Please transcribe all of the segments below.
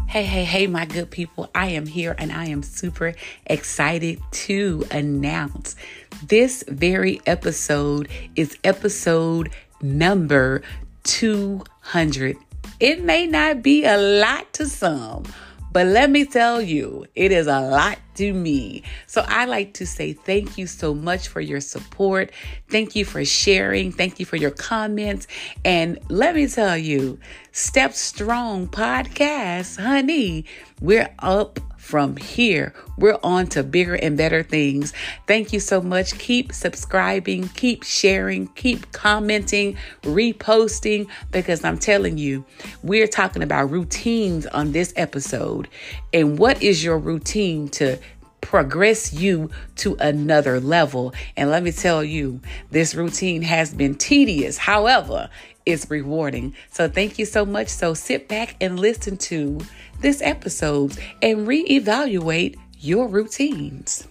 Hey, my good people. I am here and I am super excited to announce this very episode is episode number 200. It may not be a lot to some, but let me tell you, it is a lot to me. So I like to say thank you so much for your support. Thank you for sharing. Thank you for your comments. And let me tell you, Step Strong Podcast, honey, we're up from here. We're on to bigger and better things. Thank you so much. Keep subscribing, keep sharing, keep commenting, reposting, because I'm telling you, we're talking about routines on this episode. And what is your routine to progress you to another level? And let me tell you, this routine has been tedious. However, it's rewarding. So thank you so much. So sit back and listen to this episode and reevaluate your routines.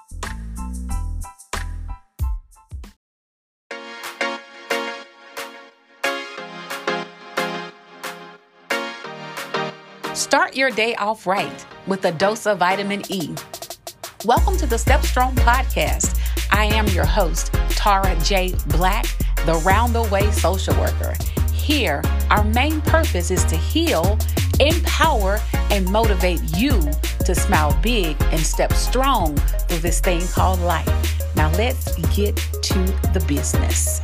Start your day off right with a dose of vitamin E. Welcome to the Step Strong Podcast. I am your host, Tara J. Black, the Round the Way social worker. Here, our main purpose is to heal, empower, and motivate you to smile big and step strong through this thing called life. Now let's get to the business.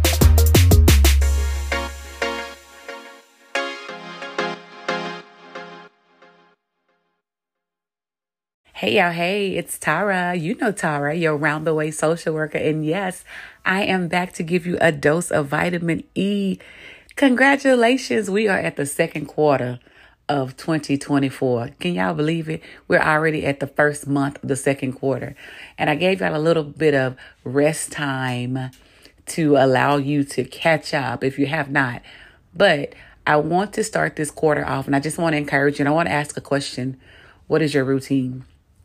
Hey, y'all. Hey, it's Tara. You know Tara, your Round the Way social worker. And yes, I am back to give you a dose of vitamin E. Congratulations. We are at the second quarter of 2024. Can y'all believe it? We're already at the first month of the second quarter. And I gave y'all a little bit of rest time to allow you to catch up if you have not. But I want to start this quarter off, and I just want to encourage you. And I want to ask a question. What is your routine?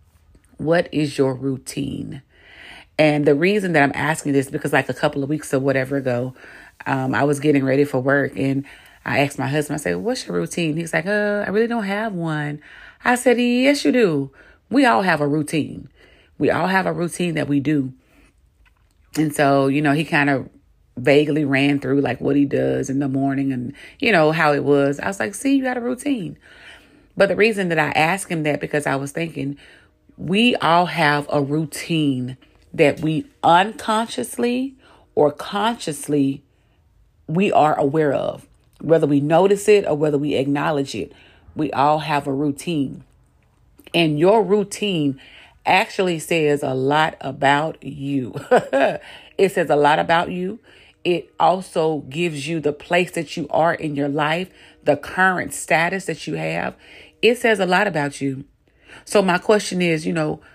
What is your routine? And the reason that I'm asking this, because like a couple of weeks or whatever ago, I was getting ready for work and I asked my husband, I said, what's your routine? He's like, I really don't have one. I said, yes, you do. We all have a routine. We all have a routine that we do. And so, he kind of vaguely ran through like what he does in the morning and, how it was. I was like, see, you got a routine. But the reason that I asked him that, because I was thinking, we all have a routine that we unconsciously or consciously we are aware of. Whether we notice it or whether we acknowledge it, we all have a routine. And your routine actually says a lot about you. It says a lot about you. It also gives you the place that you are in your life, the current status that you have. It says a lot about you. So my question is,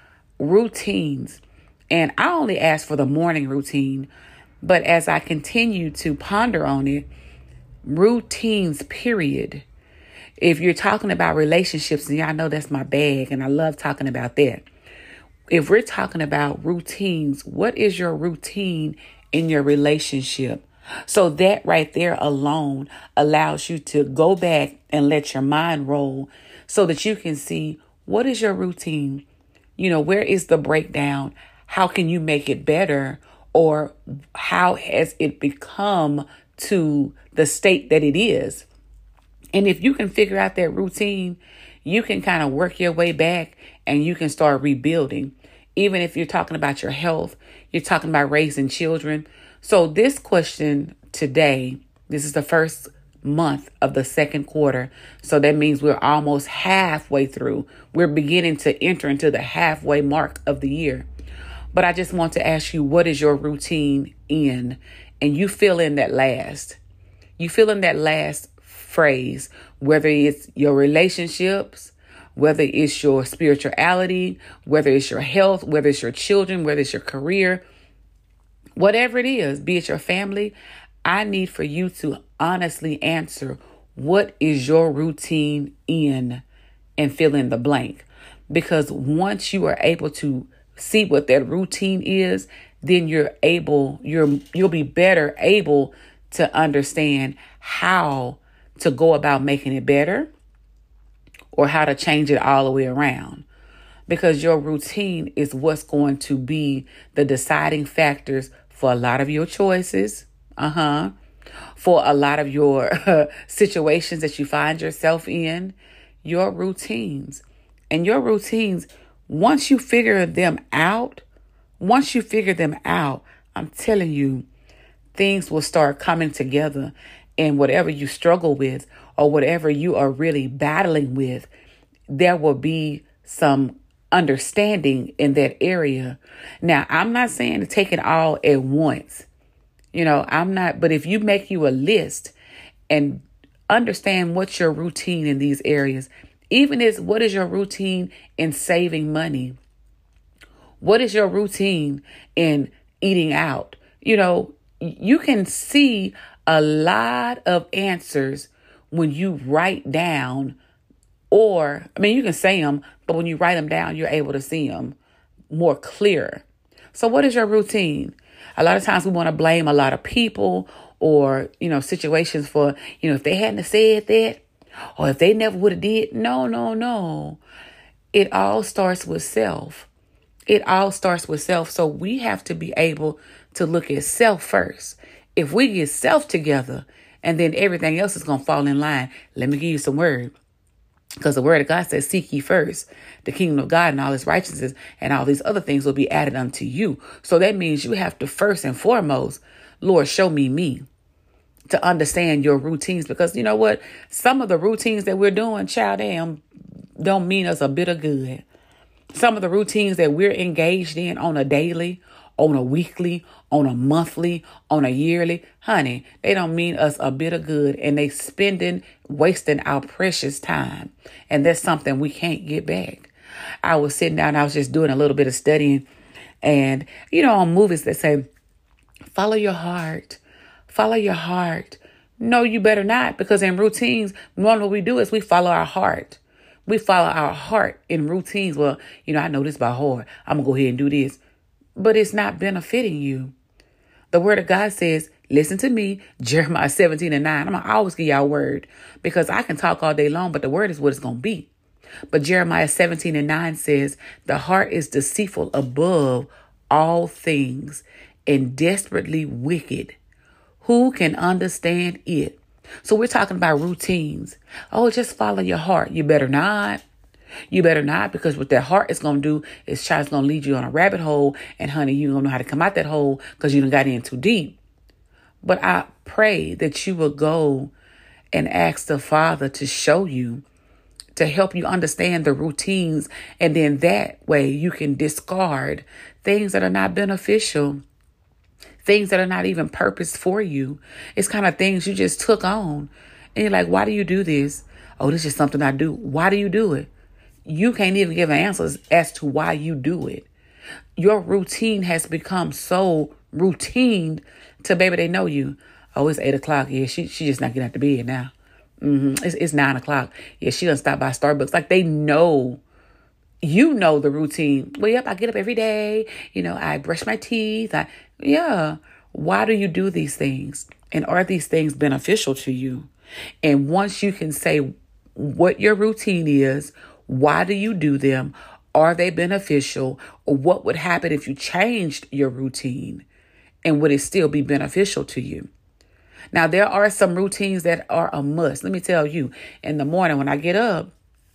routines. And I only ask for the morning routine. But as I continue to ponder on it, routines, period. If you're talking about relationships, and y'all know that's my bag, and I love talking about that. If we're talking about routines, what is your routine in your relationship? So that right there alone allows you to go back and let your mind roll so that you can see, what is your routine? Where is the breakdown? How can you make it better? Or how has it become to the state that it is? And if you can figure out that routine, you can kind of work your way back and you can start rebuilding. Even if you're talking about your health, you're talking about raising children. So this question today, this is the first month of the second quarter. So that means we're almost halfway through. We're beginning to enter into the halfway mark of the year. But I just want to ask you, what is your routine in? And you fill in that last. You fill in that last phrase, whether it's your relationships, whether it's your spirituality, whether it's your health, whether it's your children, whether it's your career, whatever it is, be it your family. I need for you to honestly answer, what is your routine in, and fill in the blank. Because once you are able to see what that routine is, then you'll be better able to understand how to go about making it better, or how to change it all the way around. Because your routine is what's going to be the deciding factors for a lot of your choices. For a lot of your situations that you find yourself in, your routines. And your routines, once you figure them out, I'm telling you, things will start coming together. And whatever you struggle with or whatever you are really battling with, there will be some understanding in that area. Now, I'm not saying to take it all at once. But if you make you a list and understand what's your routine in these areas, what is your routine in saving money? What is your routine in eating out? You can see a lot of answers when you write down, you can say them, but when you write them down, you're able to see them more clear. So what is your routine? A lot of times we want to blame a lot of people or, situations for, if they hadn't have said that or if they never would have did. No. It all starts with self. So we have to be able to look at self first. If we get self together and then everything else is going to fall in line, let me give you some word. Because the word of God says, seek ye first the kingdom of God and all his righteousness, and all these other things will be added unto you. So that means you have to first and foremost, Lord, show me to understand your routines. Because you know what? Some of the routines that we're doing, child, don't mean us a bit of good. Some of the routines that we're engaged in on a daily, on a weekly, on a monthly, on a yearly, honey, they don't mean us a bit of good, and they wasting our precious time. And that's something we can't get back. I was sitting down, I was just doing a little bit of studying, and on movies that say, follow your heart. No, you better not, because in routines, normally what we do is we follow our heart. We follow our heart in routines. Well, I know this by heart. I'm going to go ahead and do this. But it's not benefiting you. The word of God says, listen to me, Jeremiah 17:9. I'm going to always give y'all a word because I can talk all day long, but the word is what it's going to be. But Jeremiah 17:9 says, the heart is deceitful above all things and desperately wicked. Who can understand it? So we're talking about routines. Oh, just follow your heart. You better not. Because what that heart is going to do is it's going to lead you on a rabbit hole. And honey, you don't know how to come out that hole because you done got in too deep. But I pray that you will go and ask the Father to show you, to help you understand the routines. And then that way you can discard things that are not beneficial, things that are not even purposed for you. It's kind of things you just took on. And you're like, why do you do this? Oh, this is something I do. Why do you do it? You can't even give answers as to why you do it. Your routine has become so routine to baby, they know you. Oh, it's 8 o'clock. Yeah, she just not getting out the bed now. It's 9 o'clock. Yeah, she done stop by Starbucks. Like they know, the routine. Well, yep, I get up every day. I brush my teeth. Why do you do these things? And are these things beneficial to you? And once you can say what your routine is, why do you do them? Are they beneficial? Or what would happen if you changed your routine? And would it still be beneficial to you? Now, there are some routines that are a must. Let me tell you, in the morning when I get up,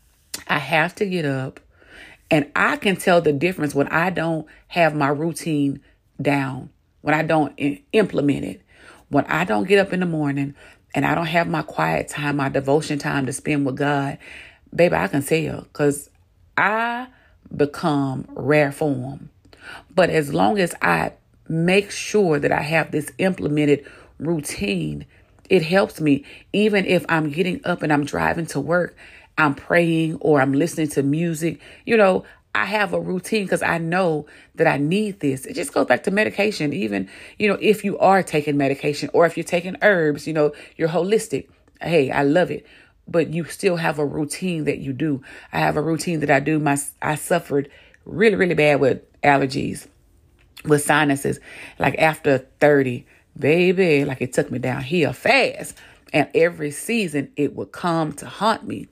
I have to get up. And I can tell the difference when I don't have my routine down, when I don't implement it. When I don't get up in the morning and I don't have my quiet time, my devotion time to spend with God, baby, I can tell because I become rare form. But as long as I make sure that I have this implemented routine, it helps me. Even if I'm getting up and I'm driving to work, I'm praying or I'm listening to music, I have a routine because I know that I need this. It just goes back to medication. Even, if you are taking medication or if you're taking herbs, you're holistic. Hey, I love it. But you still have a routine that you do. I have a routine that I do. I suffered really, really bad with allergies, with sinuses. Like after 30, baby, it took me down here fast. And every season it would come to haunt me.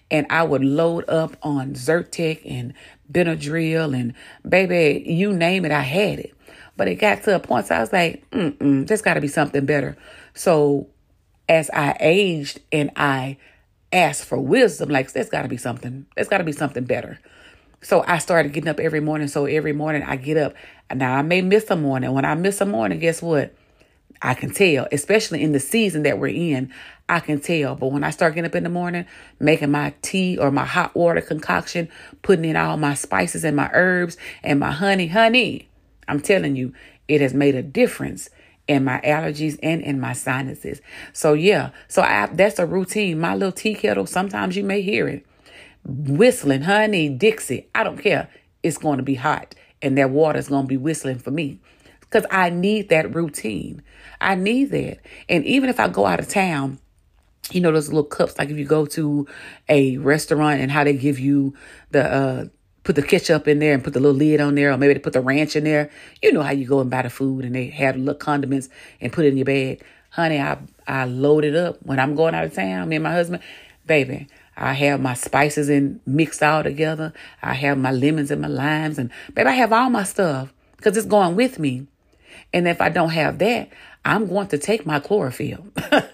and I would load up on Zyrtec and Benadryl and baby, you name it, I had it. But it got to a point, so I was like, there's got to be something better. So as I aged and I asked for wisdom, like, there's got to be something better. So I started getting up every morning. So every morning I get up. Now I may miss a morning. When I miss a morning, guess what? I can tell, especially in the season that we're in, I can tell. But when I start getting up in the morning, making my tea or my hot water concoction, putting in all my spices and my herbs and my honey, I'm telling you, it has made a difference in my allergies and in my sinuses. So yeah, that's a routine. My little tea kettle, sometimes you may hear it whistling, honey, Dixie. I don't care. It's going to be hot and that water is going to be whistling for me because I need that routine. I need that. And even if I go out of town, you know, those little cups, like if you go to a restaurant and how they give you the, put the ketchup in there and put the little lid on there, or maybe they put the ranch in there. You know how you go and buy the food and they have the little condiments and put it in your bag. Honey, I load it up when I'm going out of town, me and my husband, baby. I have my spices and mixed all together. I have my lemons and my limes and baby, I have all my stuff because it's going with me. And if I don't have that, I'm going to take my chlorophyll,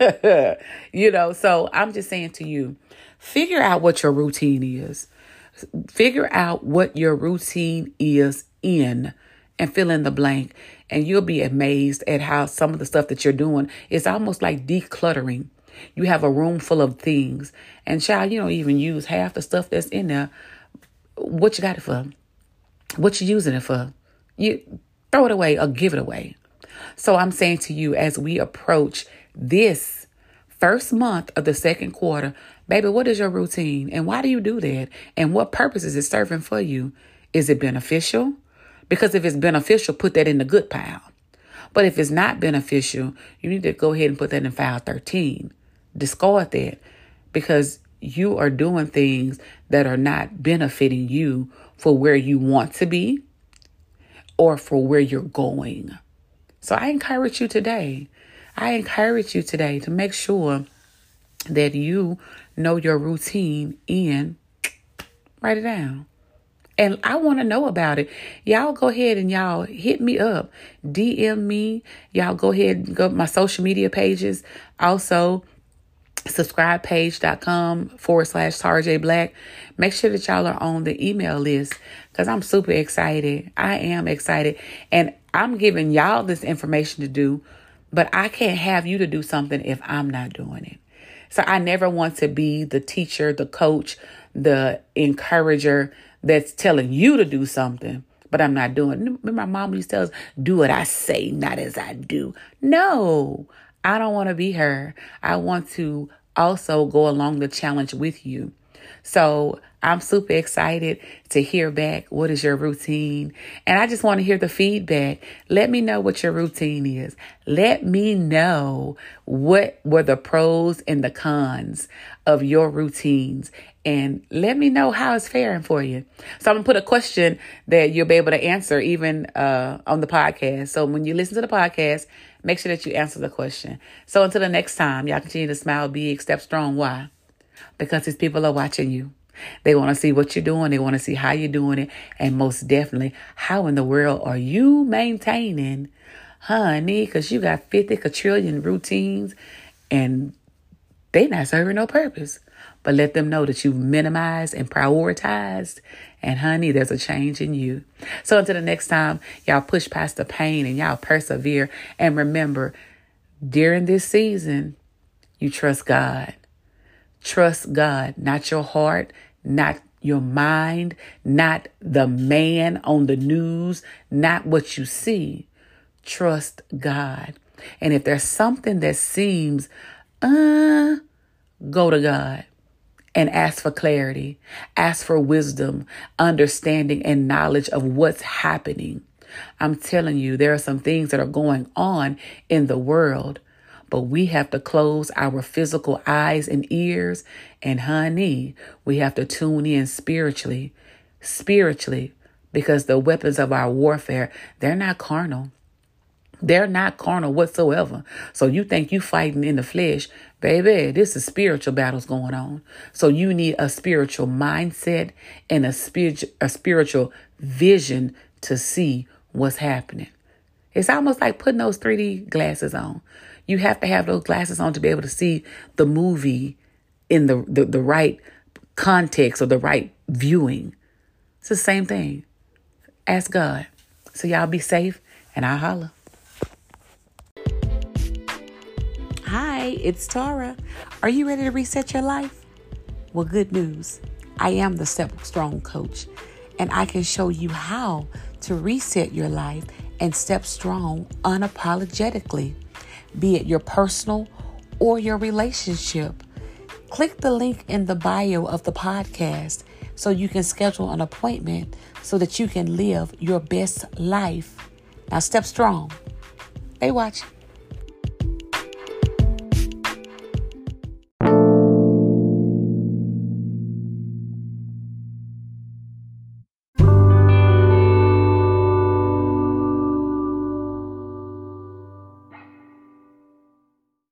you know, so I'm just saying to you, figure out what your routine is. Figure out what your routine is and fill in the blank. And you'll be amazed at how some of the stuff that you're doing is almost like decluttering. You have a room full of things and child, you don't even use half the stuff that's in there. What you got it for? What you using it for? You throw it away or give it away. So I'm saying to you, as we approach this first month of the second quarter, baby, what is your routine and why do you do that? And what purpose is it serving for you? Is it beneficial? Because if it's beneficial, put that in the good pile. But if it's not beneficial, you need to go ahead and put that in file 13. Discard that because you are doing things that are not benefiting you for where you want to be or for where you're going. So I encourage you today to make sure that you know your routine and write it down. And I want to know about it. Y'all go ahead and y'all hit me up. DM me. Y'all go ahead and go to my social media pages. Also, subscribepage.com/Tara J. Black. Make sure that y'all are on the email list because I'm super excited. I am excited. And I'm giving y'all this information to do, but I can't have you to do something if I'm not doing it. So I never want to be the teacher, the coach, the encourager that's telling you to do something, but I'm not doing it. Remember my mom used to tell us, do what I say, not as I do. No, I don't want to be her. I want to also go along the challenge with you. So I'm super excited to hear back. What is your routine? And I just want to hear the feedback. Let me know what your routine is. Let me know what were the pros and the cons of your routines. And let me know how it's faring for you. So I'm going to put a question that you'll be able to answer even on the podcast. So when you listen to the podcast, make sure that you answer the question. So until the next time, y'all continue to smile big, step strong. Why? Because these people are watching you. They want to see what you're doing. They want to see how you're doing it. And most definitely, how in the world are you maintaining, honey? Because you got 50 quadrillion routines and they not serving no purpose. But let them know that you've minimized and prioritized. And honey, there's a change in you. So until the next time, y'all push past the pain and y'all persevere. And remember, during this season, you trust God. Trust God, not your heart, not your mind, not the man on the news, not what you see. Trust God. And if there's something that seems, go to God and ask for clarity, ask for wisdom, understanding, and knowledge of what's happening. I'm telling you, there are some things that are going on in the world. But we have to close our physical eyes and ears. And honey, we have to tune in spiritually, because the weapons of our warfare, they're not carnal. They're not carnal whatsoever. So you think you fighting in the flesh, baby, this is spiritual battles going on. So you need a spiritual mindset and a spiritual vision to see what's happening. It's almost like putting those 3D glasses on. You have to have those glasses on to be able to see the movie in the right context or the right viewing. It's the same thing. Ask God. So y'all be safe, and I'll holla. Hi, it's Tara. Are you ready to reset your life? Well, good news. I am the Step Strong coach, and I can show you how to reset your life and step strong unapologetically, be it your personal or your relationship. Click the link in the bio of the podcast so you can schedule an appointment so that you can live your best life. Now, step strong. They watch.